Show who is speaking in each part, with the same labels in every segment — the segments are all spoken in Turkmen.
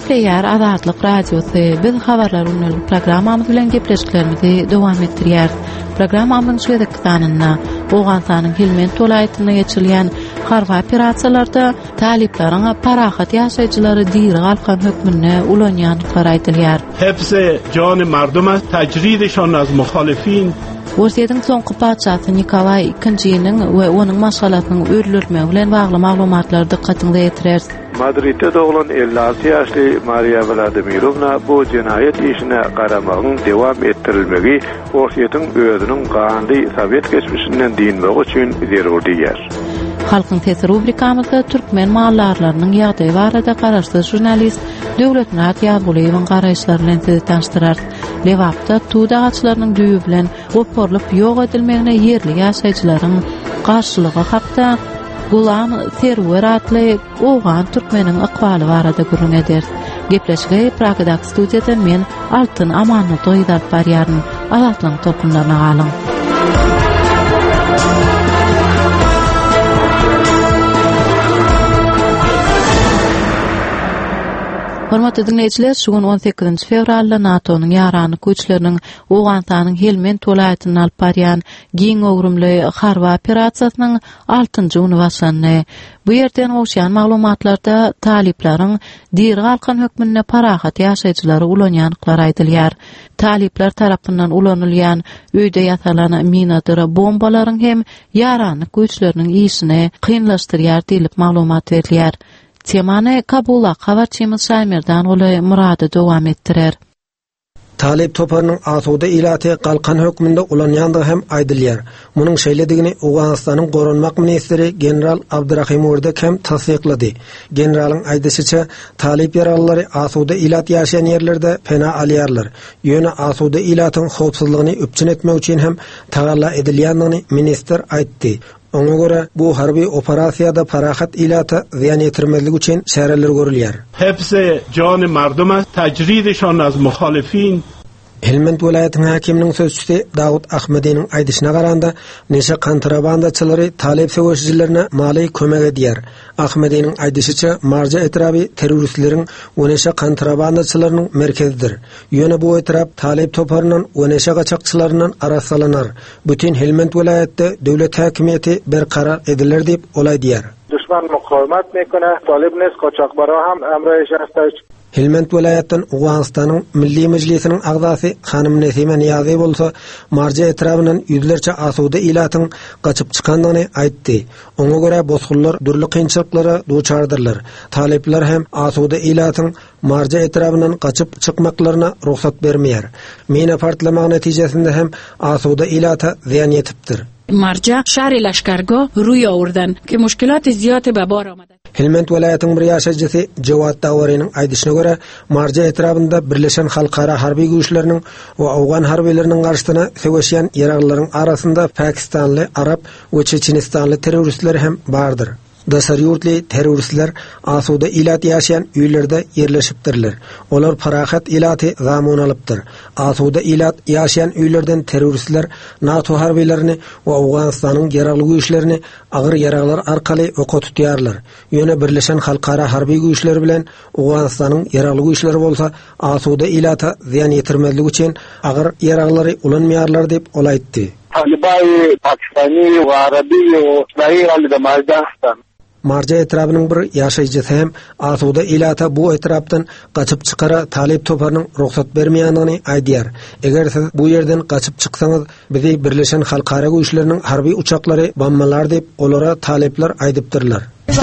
Speaker 1: Gepleýär Azatlyk radiosy. Biz habarlar unuly programmamyz bilen gepleşiklerimizi dowam etdirýär. Programmamyň şeýdeki sanynda Owganstanyň Helmand welaýatyna geçirilýän harby operasiýalarda taliplaryň parahat ýaşaýjylary diýri galkan hökmüne ulanýanlyklary aýdylýar.
Speaker 2: Hepsi jany marduma tajridişon az muhalifin.
Speaker 1: Russiýanyň soňky padşasy Nikolay II-ňiň we onuň maşgalatynyň öldürülmegi bilen bagly maglumatlary dikkatiňize ýetirer.
Speaker 3: Madrid'de doğulan 56 yaşlı Maria Vladimirovna bu cinayet işine qaramagyň dewam ettirilmegi Russiýanyň özüniň gandy Sowet geçmişinden diýilmegi üçin zerur diýer.
Speaker 1: Halkyň sesi rubrikamyzda türkmen mallarlarynyň ýagdaýy barada garaşsyz jurnalist Döwletnaz Ýaguliýewiň garaşlaryny bilen sizi tanıştyrar. Lewapda tuğda ağaçlarynyň düýü bilen goparylyp ýok edilmegine ýerli ýaşaýjylaryň garşylygy hakda Gulam Serwer atly Owgan türkmeniň ykbaly barada gürrüň eder. Gepleşige Pragadak studiýadan men Altyn Amanly doýdap barýaryn. Azatlyň topunlaryna galyň. Hormatly dinleýijiler, şugun 18 fevralda NATO-nyň ýarany güýçleriniň Owganstanyň Helmand welaýatyny alyp barýan giň öwrümli harby operasiýasynyň 6-njy güni başlandy. Bu ýerden owşan maglumatlarda taliplaryň diýri galkan hökmüne parahat ýaşaýjylary ulanýanlyklary aýdylýar. Taliplar tarapyndan ulanylýan öýde ýasalan minadyr bombalaryň hem ýarany güýçleriniň işini kynlaşdyrýar diýilip maglumat berilýär. Temane Kabula habarçymyz Şaýmerdan goly Murady dowam etdirer.
Speaker 4: Talip toparynyň asuda ilaty galkan hökmünde ulanýandygy hem aýdylýar. Munyň şeýledigini Owganstanyň goranmak ministri general Abdurrahimow hem tasdiklady. Generalyň aýdysyça, talip ýaralylary asuda ilat ýaşaýan ýerlerde pena alýarlar. Ýöne asuda ilatyň howpsuzlygyny üpçün etmek üçin hem tagalla edilýändigini minister aýtdy. Ona göre bu harbi operasiýada parahat ilata ziyan yetirmezlik üçin şäherler görülýär.
Speaker 2: Hepsi jany marduma tajridişon az muhalifin.
Speaker 4: Helmand welaýatynyň hakiminiň sözçüsi Dawud Ahmediň aýdyşyna garanda neşe kontrabandaçylary talep sewerçilerine mali kömek edýär. Ahmediň aýdyşyça marja etraby teröristleriň we neşe kontrabandaçylarynyň merkezidir. Ýöne bu etrap talep toparynyň we neşe gaçakçylarynyň arasalanar. Bütün Helmand welaýatda döwlet hakimiýeti berqarar ediler diýip olaýdýar.
Speaker 3: Düşman mukawemet mekene, talep nes kaçakbara hem emre şahsy
Speaker 4: Helmand welaýatynyň Owganstanyň Milli Mejlisiniň agzasy Hanym Nesime Niýazy bolsa, marja etrabyndan ýüzlerçe asuda ilatyň gaçyp çykandygyny aýtdy. Oňa görä bozgullar durly kynçylyklara duçardyrlar. Talepler hem asuda ilatyň marja etrabyndan gaçyp çykmaklaryna ruhsat bermeýär. Mina partlamagy netijesinde hem asuda ilata ziyan ýetipdir.
Speaker 5: Marja şäher Lashkargo ruýa urdan ki müşkilat ziýaty babar amady.
Speaker 4: Helmand welaýatynyň bir ýaşaýjysy Jawad Dawarynyň aýdyşyna görä, marja etrabynda Birleşen Halkara harby güýçleriniň we Awgan harbylarynyn garşysyna seweşýän ýaraglaryň arasynda Pakistanly, Arab we Çeçenistanly teröristler hem bardyr. Dasar ýurtly teröristler asuda ilat ýaşaýan öýlerde ýerleşipdirler. Olar parahat ilaty zamon alypdyr. Asuda ilat ýaşaýan öýlerden teröristler NATO harbylaryny we Awganstanyň ýaragly güýçlerini agyr ýaraglar arkaly oka tutýarlar. Ýöne Birleşen Halkara harby güýçleri bilen Awganstanyň ýaragly güýçleri bolsa asuda ilata ziyan ýetirmezlik üçin agyr ýaraglary ulanmaýarlar diýip olaýtdy.
Speaker 3: Talibay Pakistani ve Arabi ve İsrail de Majdastan.
Speaker 4: Marja etrabynyň bir ýaşaýjysy hem asuda ilata bu etrapdan gaçyp çykara talep toparynyň ruhsat bermeýändigini aýdýar. Eger siz bu ýerden gaçyp çyksaňyz, bizi Birleşen Halkara güýçleriniň harby uçaklary bombalar diýip olara talepler aýdypdyrlar.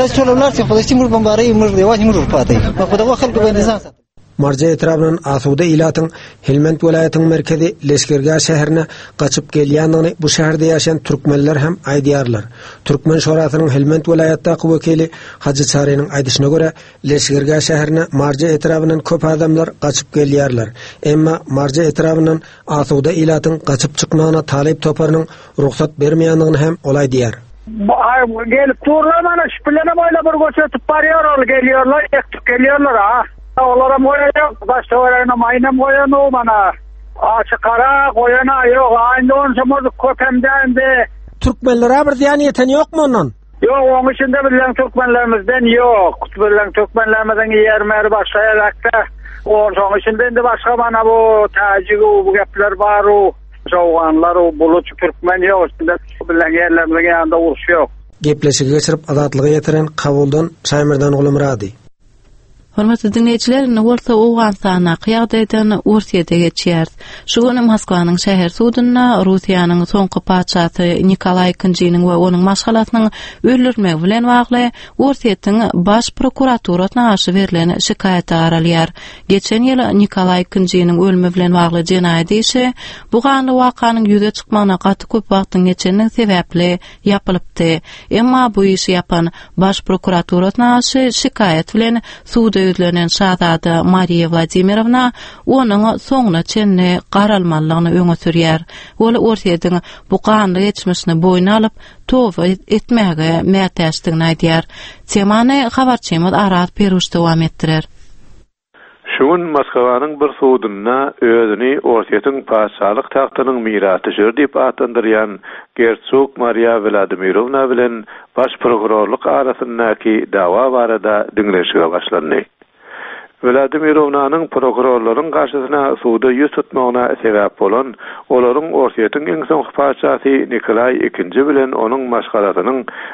Speaker 4: Marja etrabyndan asuda ilatyň Helmand welaýatynyň merkezi Leşkergä şäherine gaçyp gelýändigini bu şäherde ýaşaýan türkmenler hem aýdýarlar. Türkmen şorasynyň Helmand welaýatdaky wekili Hacı Çarynyň aýdyşyna görä, Leşkergä şäherine marja etrabyndan köp adamlar gaçyp gelýärler. Emma marja etrabyndan asuda ilatyň gaçyp çykmagyna talep toparynyň ruhsat bermeýändigini hem olaýdýar.
Speaker 3: Gelip turlamana şüphelene boyla bir göçüp barýar, gelýärler, ýekip gelýärler ha. Olara moýaýak, başga barana maýna moýan o mana. Açykara goýana ýok, aýyndan şomuz köpemden de.
Speaker 4: Türkmenlere bir ziyan ýeten ýokmy ondan?
Speaker 6: Yok, onun içinde bilen Türkmenlerimizden yok. Bilen Türkmenlerimizden yermer başlayarakta. Onun içinde de başka bana bu tacik bu gepler var o. Soğanlar o bulut Türkmen yok. Bilen yerlerimizin yanında uruş yok.
Speaker 4: Gepleşigi geçirip adatlığı yetiren Kabuldan Şaymirdan Gulumradi.
Speaker 1: Hormatly dinleyijiler, bolsa Owganstana qyagdaýdan Ursiýede geçýär. Şu güni Moskwanyň şäher sudyna Russiýanyň soňky paçaty Nikolay II-niň we onuň maşgalatynyň öldürmegi bilen bagly Ursiýetiň baş prokuraturasyna garşy berilen şikaýaty garalýar. Geçen ýyl Nikolay II-niň ölümi bilen bagly jenaýat işi bu ganly wakanyň ýüze çykmagyna gaty köp wagtyň geçeniň sebäpli ýapylypdy. Emma bu işi ýapan baş prokuraturasyna garşy şikaýat bilen ödlenen Şahzada Mariya Vladimirovna onun soňuna çenni garalmalygyny öňe sürýär. Ol Ursiýetiň bu ganly geçmişini boýna alyp towa etmäge mätäşdigini aýdýar. Temany habarçymyz Arat Peruş dowam etdirer.
Speaker 3: Şuň Moskwanyň bir sudyna özüni Ursiýetiň paşalyk tagtynyň mirasyjy diýip atandyrýan Gerçuk Mariya Vladimirovna bilen baş prokurorluk arasyndaky dawa barada diňleşige başlandy. Vladimirovnanyň prokurorlaryň garşysyna suwda ýüz tutmagyna sebäp bolan olaryň Ursiýetiň iň soňky paçasy Nikolay II bilen onuň maşgalatynyň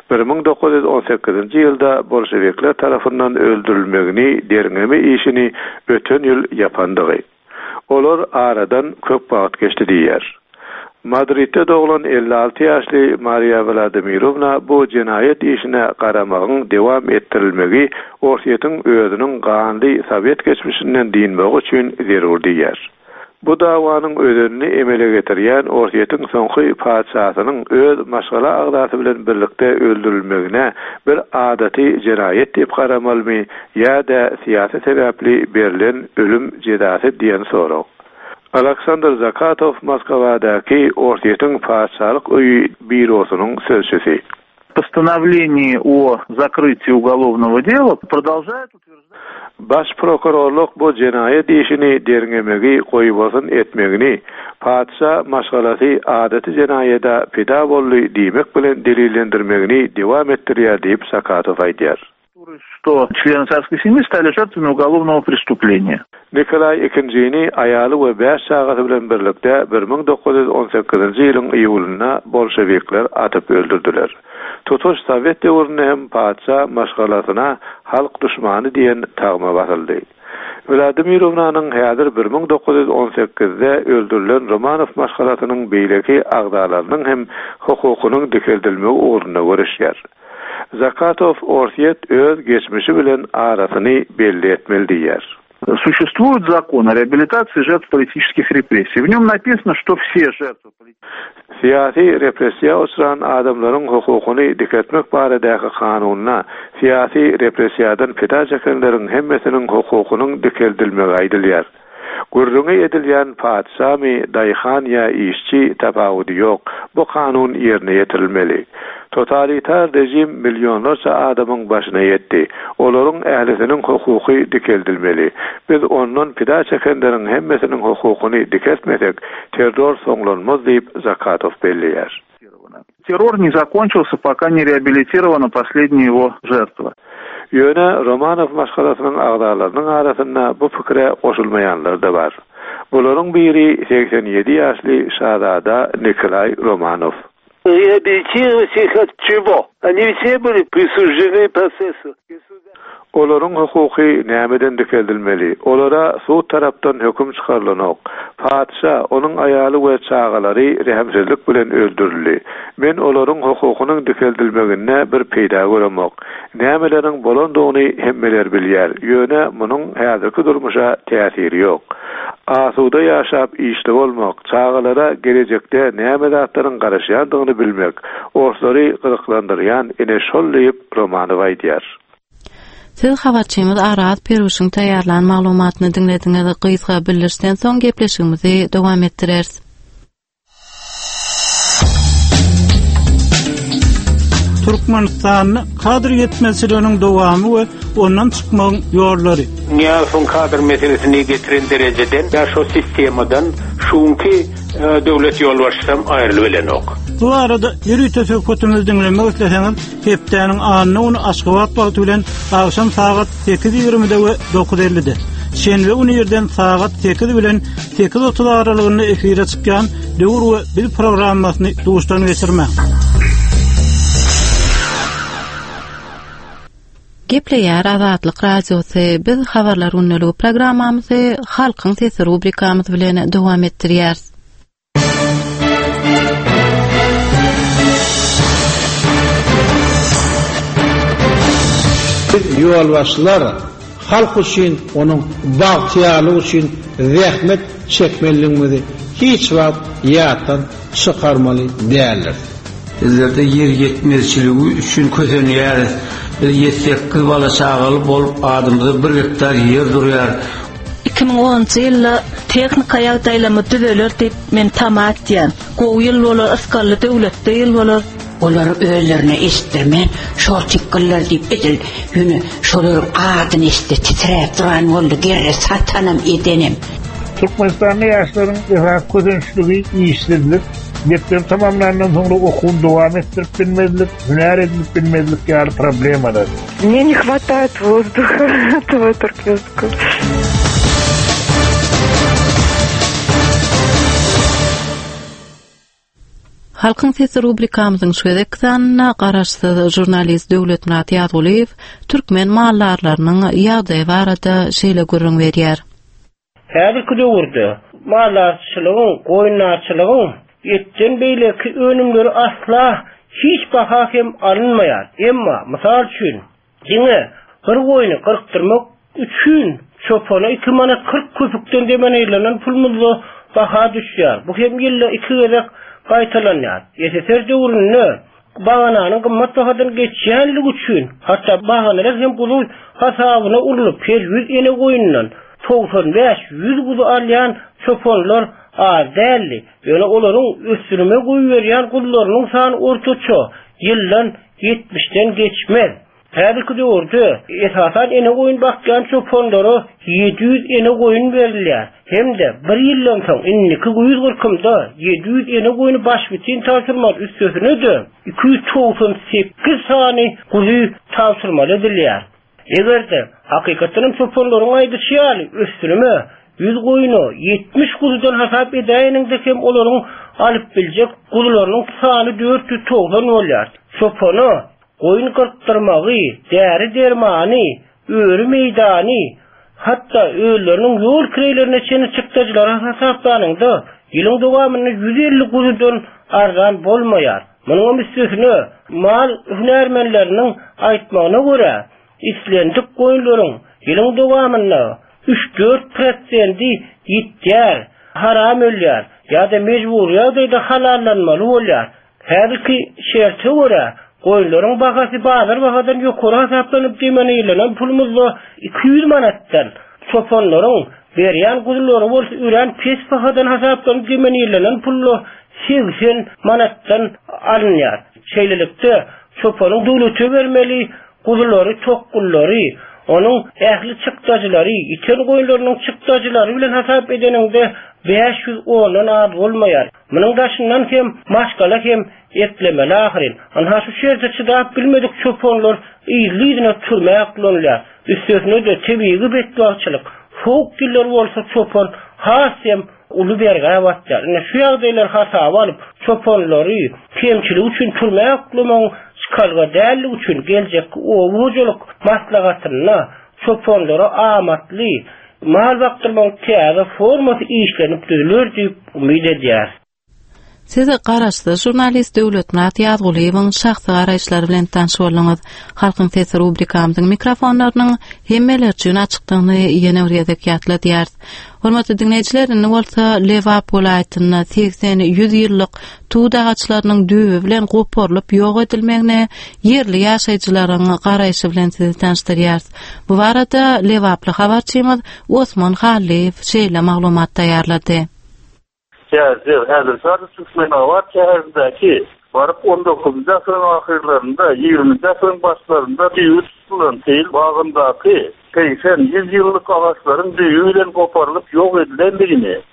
Speaker 3: 1918-nji ýylda bolşewikler tarapyndan öldürilmegini derňeme işini öten ýyl ýapandygy. Olar aradan köp wagt geçdi diýer. Madridde doğulan 56 ýaşly Mariya Vladimirovna bu jenaýat işine garamagyň dewam etdirilmegi Ursiýetiň özüniň ganly Sowet geçmişinden diýilmegi üçin zerur diýer. Bu dawanyň ödenini emele getirýän Ursiýetiň soňky paçasynyň öz maşgala agdasy bilen birlikde öldürilmegine bir adaty jenaýat diýip garamalymy ýa-da siýasy sebäpli berilen ölüm cezasy diýen sorak. Aleksandr Zakatov Moskvadaky Ursiýetiň paçalyk öýü bürosynyň sözçüsi.
Speaker 6: Постановление о закрытии уголовного дела продолжает утверждать.
Speaker 3: Baş prokurorluk bu jenaýat işini derňemegi goýbasyn etmegini, paça maşgalasy adaty jenaýata pida boldy diýmek bilen delillendirmegini dewam etdirýär diýip Zakatov aýdýar.
Speaker 6: Что члены царской семьи стали жертвами уголовного преступления.
Speaker 3: Nikolay II-ni aýaly we 5 şahaty bilen birlikde 1918-nji ýylyň iýulynda bolşewikler atyp öldürdiler. Tutuş Sowet döwründe hem paça maşgalatyna halk düşmany diýen tagma basyldy. Vladimirovnanyň häzir 1918-de öldürilen Romanov maşgalatynyň beýleki agdalarynyň hem hukukynyň dikeldilmegi ugruna görüşýär. Zakatov Ursiýet öz geçmişi bilen arasyny belli etmeli diýer.
Speaker 6: Существует закон о реабилитации жертв политических репрессий. В нем написано, что все жертвы
Speaker 3: siyasi repressiýa uçran adamlaryň hukukyny diketmek baradaky kanunyna siyasi repressiýadan pida çekenleriň hemmesiniň hukukynyň dikeldilmegi aýdylýar. Gurrungy edilýän patsamy, daýhan ýa işçi tapawudy ýok. Bu kanun ýerine ýetirilmeli. Totalitar rejim milyonlarca adamyň başyna ýetdi. Olaryň ählisiniň hukuky dikeldilmeli. Biz ondan pida çekenleriň hemmesiniň hukukyny diketmesek, terror soňlanmaz diýip Zakatov belliýär.
Speaker 6: Террор не закончился, пока не реабилитирована последняя его жертва.
Speaker 3: Ýöne Romanov maşgalasynyň agdalarynyň arasynda bu pikre goşulmaýanlar da bar. Bularyň biri 87 ýaşly Şahzada Nikolay Romanov.
Speaker 7: Реабилитировать их от чего? Они все были присуждены процессу.
Speaker 3: Olaryň hukuky nämeden dikeldilmeli? Olara suud tarapdan höküm çykarlanok. Padşa, onuň aýaly we çagalary rehimsizlik bilen öldürildi. Men olaryň hukukynyň dikeldilmegine bir peýda göremok. Nämeleriň bolandygyny hemmeler bilýär. Ýöne munyň häzirki durmuşa täsiri ýok. Asuda ýaşap işli bolmak, çagalara gelecekde näme zatlaryň garaşýandygyny bilmek, orslary gyryklandyrýan ene şol diýip Romanow aýdýar.
Speaker 1: Siz habarçymyz Arat Peruşyň taýýarlan maglumatyny dinlediňiz. Gysga bildirişden soň gepleşigimizi dowam etdireriz.
Speaker 2: Türkmenistanyň kadr ýetmezliginiň dowamy we ondan çykmagyň ýollary.
Speaker 7: Ňa kadr meselesini getiren derejeden ýa şu sistemadan şuňky döwlet ýolbaşçysam aýrylyp bilenok.
Speaker 2: Bu arada yürü tösökütümüz dinlemek isterseniz heptäniň anyny onu Aşgabat bagty bilen akşam saat 8:20-de we 9:50-de. Şenbe uny ýerden saat 8 bilen 8:30 aralygynda efire çykýan döwür we bil programmasyny duşdan geçirmek.
Speaker 1: Gepleýär Azatlyk radiosy biz habarlar unnuluu programmamyzy Halkyň sesi rubrikamyz bilen dowam etdirýär.
Speaker 8: Ýolbaşçylar halk üçin, onuň bagtyalygy üçin zähmet çekmeliligini hiç wagt ýatdan çykarmaly däldir.
Speaker 9: Bizlerde yer yetmezçiligi üçin kösenýär. 7-8 bala çagaly bolup adamda 1 hektar yer durýar.
Speaker 10: 2010 ýylda teknika ýagdaýlamy düzeler diýip men tamat diýen. Gowy ýyl bolar, asgarly döwletde ýyl bolar.
Speaker 11: Olar özlerine istirmen, şortikler diýip edil. Ýöne şolar adyny isdi titrep duran boldy, gerre satanam edenim.
Speaker 6: Türkmenistan'da yaşların közençlüğü iyiştirdiler. Mektep tamamlandan sonra okul devam ettirip bilmezlik, hüner edilip bilmezlik yani problem var.
Speaker 12: Мне не хватает воздуха, этого туркменского.
Speaker 1: Halkyň sesi rubrikamyzyň şuwedek sanna garaşsyz jurnalist Döwletmurat Ýaguliýew türkmen mallarlarynyň ýagdaýy barada şeýle görüň berýär.
Speaker 13: Häzirki döwürde mallarçylygyň, goýunlarçylygyň etden beýleki önümleri asla hiç baha hem alınmaýar. Emma mysal üçin diňe bir goýuny gyrktyrmak üçin çopana 2 manat 40 köpükden demeneýlenen pulmuzda baha düşýär. Bu hem ýylla 2 gerek qaytalanýar. Ýeteter döwründe bagananyň gymmat bahadan geçýänligi üçin hatda baganalar hem buly hasabyna urulyp per 100 ene goýundan 95-100 buzu alýan çoponlar az däldi. Ýöne olaryň üstürüme goýberýän gullarynyň sany ortaça ýyldan 70den geçmez. Häzirki döwürde esasan ene goýun bakýan çoponlara 700 ene goýun berilýär. Hemde bir ýyldan soň 240-da 700 ene goýuny baş bitin tapşyrmak üstüne de 298 sany guly tapşyrmaly edilýär. Egerde hakykatdan çoponlaryň aýdyşýaly üstüne 100 goýuny 70 gulydan hasap edäýäninde hem olaryň alyp biljek gularynyň sany 490 bolýar. Çopony goýun gyrktyrmagy, däri dermany, öýrü meýdany, hatta öýleriniň ýol kireýlerine çeni çykdyjylar hasaplanynda ýylyň dowamyny 150 gulydan arzan bolmaýar. Munyň üstüne mal hünärmenleriniň aýtmagyna görä islendik goýunlaryň ýylyň dowamyny 3-4% ýitýär, haram ölýär, ýa-da mejbur ýa-da halallanmaly bolýar. Häzirki şertge görä goýunlaryň bahasy bazar bahadan ýokary hasaplanyp demeneýlenen pulmuzda 200 manatdan çoponlaryň berýän guzulary bolsa üren pes bahadan hasaplanyp demeneýlenen pullo 80 manatdan alınýar. Şeýlelikde çoponyň döwlete bermeli guzulary, tokkullary, onun ähli çykdajylary, iten goýunlarynyň çykdajylary bilen hasap edeninde 510 az bolmaýar. Munyň daşyndan hem maşgala hem etlemeli ahirin. Anha şu şerde çydap bilmedik çoponlar ýylydyna türmäk bolýar. Üstüne de tebiigi betbagçylyk, soğuk diller bolsa çopon hasem uly berge batýar. Şu ýagdaýlar hasap alyp çoponlary kemçilik üçin türmäk bolmaň çıkarga däldi üçin geljek owujuluk maslahatyna çoponlara amatly mal baktırmak täze formasy işlenip düzülür diýip umyd edýär.
Speaker 1: Siz garaşsyz jurnalist Döwletmurat Ýaguliýewiň şahsy garaşlary bilen tanış bolňyz. Halkyň sesi rubrikamyzyň mikrofonlarynyň hemmeler üçin açykdygyny ýene bir ýetdikýär. Hormatly dinleýijiler, indi bolsa Lewap welaýatyna 80-100 ýyllyk tuğ dagaçlarynyň düýbi bilen goparylyp ýok edilmegine yerli ýaşaýjylaryň garaşy bilen sizi tanıştyrýar. Bu barada Lewaply habarçymyz Osman Haliýew şeýle maglumat taýýarlady.
Speaker 7: Häzir sadry Türkmeniň wagt şäherindäki barıp 19-njy asyryň ahyrlarynda 20-njy asyryň başlarynda düýü tutulan Teyil bagyndaky 80-100 ýyllyk agaçlaryň düýü bilen goparylyp ýok edilendigini,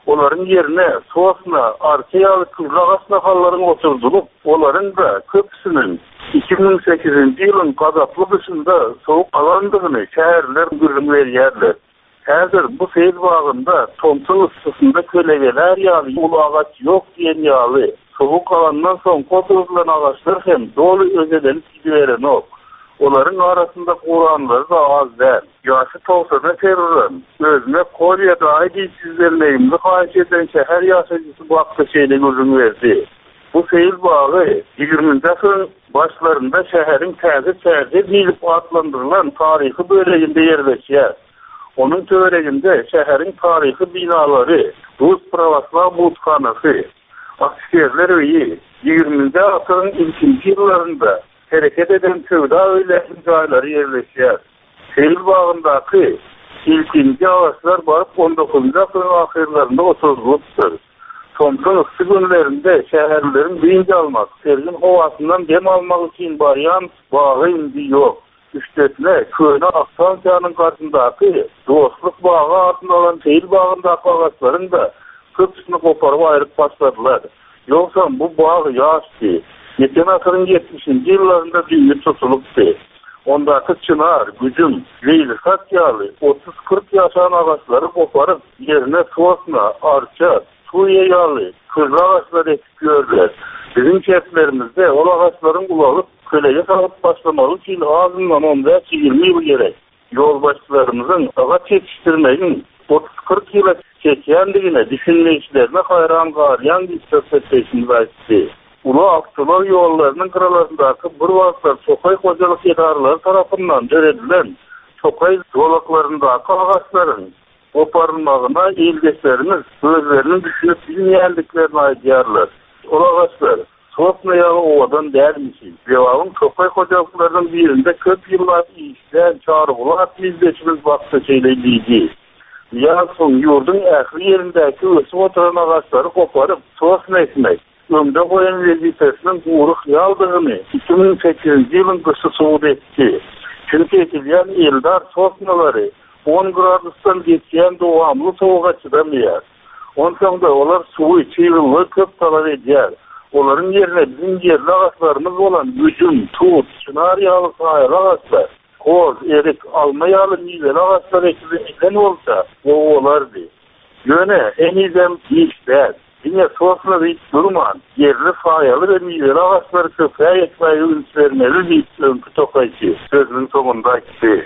Speaker 7: Onların yerine soğasına, arkeyalı kızlağasına halların oturdulup, onların da köpüsünün 2008 yılın gazaplı dışında soğuk alandığını şehirler gürüm yerler. Hazır bu seyir bağında Thompson ıssısında kölegeler yağlı, ulu ağaç yok diyen yağlı. Soğuk alandan son koturulan ağaçlar hem dolu özelenip gidiveren ok. Onların arasında Kur'anları da az değil. Yaşı tolsana terörün. Özüne Kolya dahi dilsizlerleyimli kayış eden şehir yaşayıcısı bu hafta şeyle gözünü verdi. Bu seyir bağı 20. asırın başlarında şehrin terzi bilip adlandırılan tarihi bölümünde yerleşiyor. Onun töreginde şehrin tarihi binaları, Rus Pravoslav Butkanası, askerler öyi 20. asırın ilk yıllarında hareket eden köyda öyle imzaları yerleşiyor. Seyir bağındaki ilkinci ağaçlar varıp 19. asırın ahirlerinde oturuluptur. Thompson ısı günlerinde şehirlerin birinci almak, sergin havasından dem almak için barayan bağı indi yok. Üstesine köyüne Aksancan'ın karşısındaki dostluk bağı altında olan seyir bağındaki ağaçların da köpüsünü koparıp ayrıp başladılar. Yoksa bu bağı yaştı. Geçen asırın 70. yıllarında büyüyüp tutuluptu. Ondaki çınar, gücüm, veylikat yağlı 30-40 yaşan ağaçları koparıp yerine soğasına, arça, suya yağlı, kırlı ağaçları ekip gördüler. Bizim çiftlerimizde o ağaçların kulağı köleye salıp başlamalı ki ağzından 15-20 yıl gerek. Yolbaşçılarımızın ağaç yetiştirmeyin 30-40 yıla çekiyenliğine, düşünmeyişlerine hayran gariyan bir söhbetleşimiz açtı. Ulu Akçılar yollarının kralarındaki bir vasıtlar Çokay Kocalık idarları tarafından öğretilen Çokay yolaklarındaki ağaçların koparılmağına ildeşlerimiz sözlerinin düşünüp bilmeyendiklerini aydiyarlar. O ağaçlar Sosnaya ovadan dermişiz. Cevabın Çokay Kocalıklarının birinde köp yıllar işten çağrılar ildeşimiz vakti şeyleydi. Yansın yurdun ehli yerindeki ısı oturan ağaçları koparıp Sosna etmek. Ömde koyan vazifesinin uğruk yaldığını 2008 yılın kışı soğud etti. Çünkü etilen Eldar Sosnaları 10 gradustan geçen doğamlı soğuğa çıdamıyor. Ondan da onlar suyu çiğrılığı köp talep ediyor. Onların yerine bizim yerli ağaçlarımız olan gücüm, tut, çınar yağlı sahil ağaçlar, koz, erik, alma yağlı meyveli ağaçlar ekibimizden olsa o olardı. Yöne en izem işler. Yine sosla hiç durman, yerli fayalı ve meyveli ağaçları köpeğe yetmeyi ünç vermeli bir önkü tokayçı. Sözünün sonunda gitti.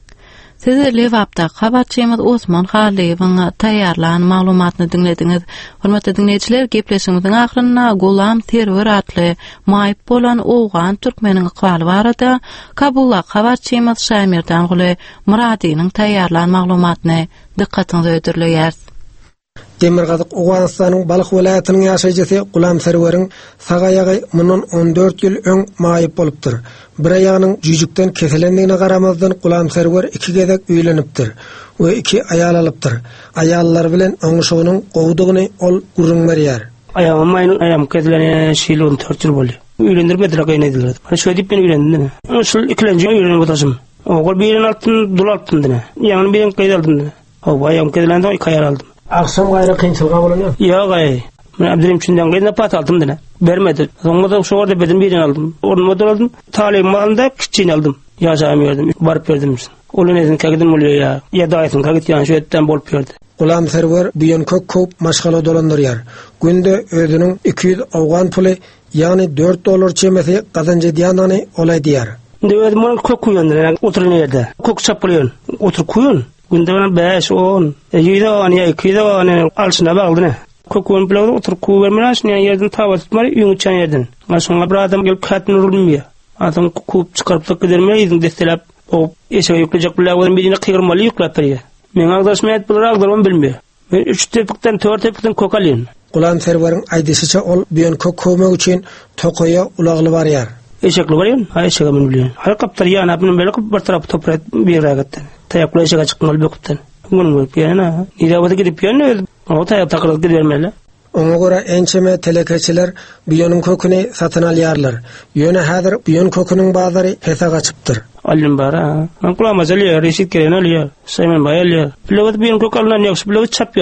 Speaker 1: Siz Levap'ta habarçıyımız Osman Xaliyeviň taýýarlan maglumatny dinlediniz. Hormatly dinleýijiler, gepleşigimiziň ahyrynda Gulam Terwer atly maýyp bolan owgan türkmeniň ykbaly barada Kabulda habarçymyz Şamirdan Guly Muradynyň taýýarlan maglumatyny dikkatiňize öýdürleýär.
Speaker 4: Demirgazyk Owganystanyň Balyk welaýatynyň ýaşaýjysy Gulam Terweriň sagaýagy mundan 14 ýyl öň maýyp bolupdyr. Bir ayağının cücükten keselendiğine qaramazdan Gulam Terwer 2 gezek üýlenipdir we 2 aýal alypdyr. Aýallar bilen oňuşugynyň gowdugyny ol gurrun berýär.
Speaker 13: Ayağım ayağım kesilene şeýle 14 ýyl boldy. Üýlendirmediler gaýnadylar. Bana şöyle diýip men üýlendim. Şol ikilenji üýlenip otaşym. Ogul birin altyn dul altyn dine. Ýany birin gaýda aldym. O ayağım kesilende 2 aýal aldym.
Speaker 4: Aksam gaýra kynçylyga bolanýar.
Speaker 13: Ýa-gaý. Men Abdurrahim üçinden gaýda pat aldım dine. Bermedi. Soňra şu orada bedim birini aldım. Orada aldım. Talim aldım, kiçini aldım. Ýaşamy verdim. Barıp berdim. Oly nezin kagydym bolýar ýa. Ýa daýsyn kagyt ýa şu etden bolup berdi.
Speaker 4: Gulam Terwer buýan köp maşgala dolandyrýar. Günde özüniň 200 awgan puly, ýagny 4 dolar çemesi gazanjy diýanyny olay diýär.
Speaker 13: Döwet men köp kuýandyr. Oturan ýerde. Köp çap bolýan. Otur kuýun. Günde 5-10. Ýa-da ýa 200 ýa alşyna baglyny. Kokun bilen oturup kuvermeler ne yerden tava tutmar üňçän yerden. Maşyna bir adam gelip katyn urulmýar. Adam kup çykaryp da gidermeýin destelap o eşe ýüklejek bilen birine kyrmaly ýüklep berýär. Men agdaşmaýat bilen agdarym bilmeýär. Men 3 tepikden 4 tepikden kok alýan.
Speaker 4: Gulam Terweriň aýdyşyça ol buýan kok kömek üçin tokoya ulagly barýar.
Speaker 13: Eşekli barýan, aýşega men bilýän. Har kaptar ýana bilen belek bir tarap toprak bir ýagatdan. Taýakly eşega çykmaly böküpden. Bunu görüp ýana, ýa-da gidip ýana o taýap takyryp gidermeli.
Speaker 4: Ona göre ençeme telekeçiler buýanyň köküni satyn alýarlar. Ýöne häzir buýan köküniň bazary hesa gaçypdyr.
Speaker 13: Alym bara. Men kulama jalýar, reşit gelen alýar. Saýman baýalýar. Bilet buýan kök alynan ýoksa bilet çapýan.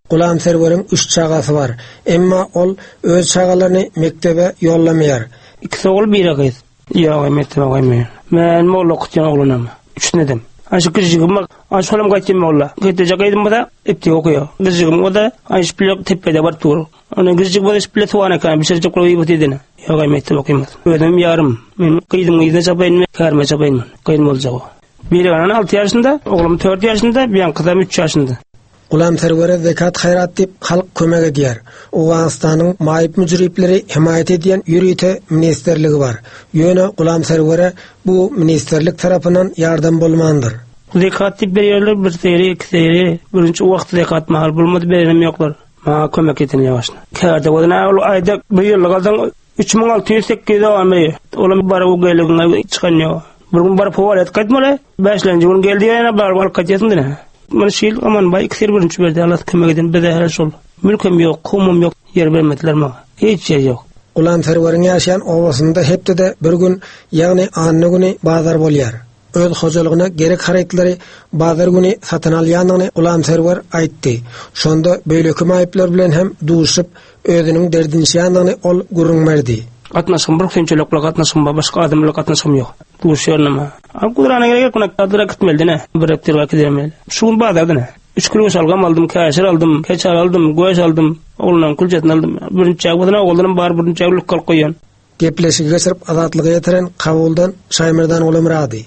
Speaker 4: Gulam Serwer'in 3 çağası var. Emma ol öz çağalarını mektebe yollamayar.
Speaker 14: İki oğul bir ağız. Ya mektebe koymuyor. Men molla okuyan oğlunam. 3 nedim. Aşı kızcığım bak. Aşı oğlum kaçayım molla. Gidecek aydım bu da ipti okuyor. Kızcığım o da aşı pilot tepede var tur. Onun kızcık bu da pilot tuğana kan. Bir şey çok koyu bitidine. Ya mektebe koymaz. Ödüm yarım. Men kıydım çapayın. Karma çapayın. Kıydım olacak o. Biri anan 6 yaşında, oğlum 4 yaşında, bir kızım 3 yaşında.
Speaker 4: Gulam Serwer'e zekat hayrat dip halk kömek edýär. Awganistanyň maýyp müjripleri himayet edýän ýürüýte ministerligi bar. Ýöne Gulam Serwer'e bu ministerlik tarapyndan ýardam bolmandyr.
Speaker 14: Zekat dip berýärler, bir seri, iki seri, birinci wagt zekat mahal bolmady berenem ýoklar. Ma kömek edin ýaşna. Kärde bolana aýda bir ýyllyk aldan 3608 almy. Olam bar o geligine çykan ýok. Bir gün barıp havalet kaçmalı. 5-nji gün geldi yana barıp kaçasın dene. Men şil aman bay iksir birinci berdi. Allah kömek edin. Bede her şol. Mülküm yok, kumum yok. Yer vermediler ma. Hiç yer yok.
Speaker 4: Gulam Serwer'in ýaşaýan obasynda hepde bir gün, ýagny anny güni bazar bolýar. Öz hojalygyna gerek hareketlери bazar güni satyn alýanyny Gulam Serwer aýtdy. Şonda beýleki maýyplar bilen hem duşup özüniň derdini şeýanyny ol gurrunmerdi.
Speaker 14: Katnaşım bir kençelekle katnaşım başka adamla katnaşım yok. Bu şeýlema. Akudrana gerek kuna kadra gitmeli ne? Bir heptir gidemeli. Şuň bazarda ne? 3 kilo salgam aldım, kaşar aldım, keçar aldım, goýaş aldım, oğlundan kuljetini aldım. Birinci çağbadana oğlundan bar birinci çağlık kal koýan.
Speaker 4: Gepleşigi geçirip azatlygy ýetiren kabuldan Şaýmyrdan ulamrady.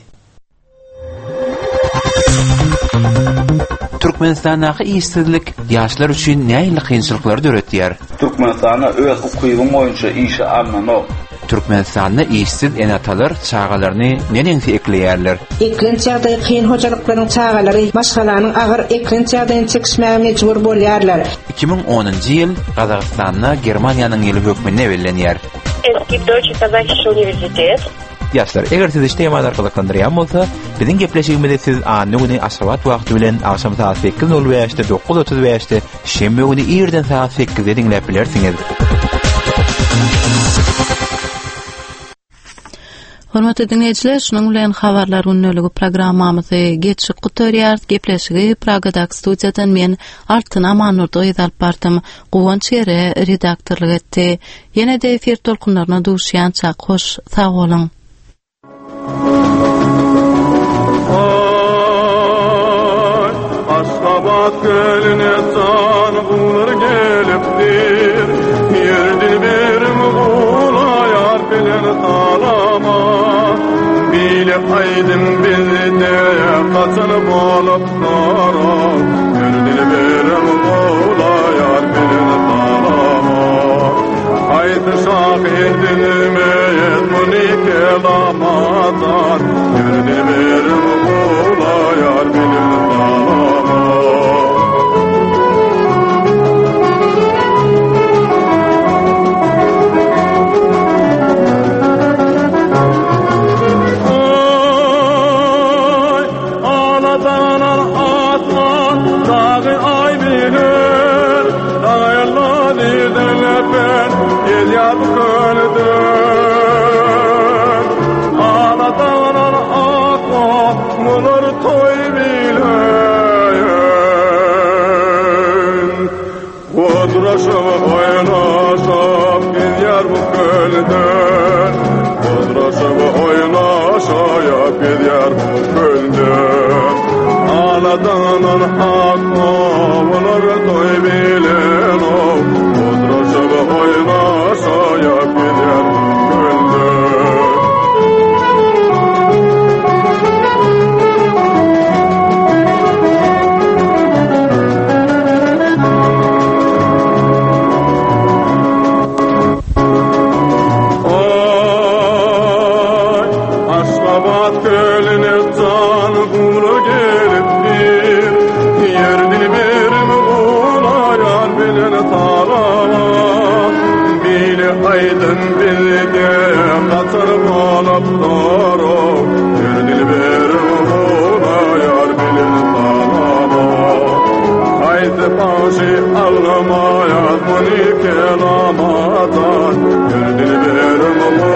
Speaker 15: Türkmenistanyň işsizlik ýaşlar üçin näýe kynçylyklary döretýär?
Speaker 16: Türkmenistanyň öz ukybyň boýunça işe almany.
Speaker 15: Türkmenistanyň işsiz enatalar çağalaryny nenensi ekleýärler?
Speaker 17: Eklen çağdaý kyn hojalyklaryň çağalary başgalaryň agyr eklen çağdaýyn çekişmäge mejbur bolýarlar.
Speaker 15: 2010-njy ýyl Gazagystanyň Germaniýanyň ýyly hökmüne berilýär.
Speaker 18: Eski Deutsche Kasachsche Universitet.
Speaker 15: Ýaşlar, eger siz işteýän arkalyklandyrýan bolsa, biziň gepleşigimizde siz anny güni aşgabat wagty bilen akşam saat 8:05-de 9:35-de şembe güni ýerden saat 8-de dinläp bilersiňiz.
Speaker 1: Hormatly dinleýijiler, şunuň bilen habarlar ünneligi programmamyzy geçip gutarýar. Gepleşigi Pragadaky studiýadan men Altyn Amanurdy aýdalyp bardym. Guwanç ýere redaktorlyk etdi. Ýene-de efir tolkunlaryna duşýança hoş sag bolun.
Speaker 19: Aşgabat gölüne tan bulur gelipdir. Yerdin berim bulayar bilen talama. Bile aydın bizde kaçınıp olup dara. Yerdin berim bulayar bilen talama. Haydi şahir dinmeyet muni kelamadan. Yerdin berim bulayar bilen talama. Anadan hakma olar toy bilen o odraşa oynaşa yapýar gönlüm. Aşgabat gölüne can gulu gelipdir. Yerdin berim bulayar bilen talama. Bile aydın bilde kaçırıp alıp dara. Yerdin berim bulayar bilen talama. Haydi paşi ağlamayat muni kelamadan. Yerdin berim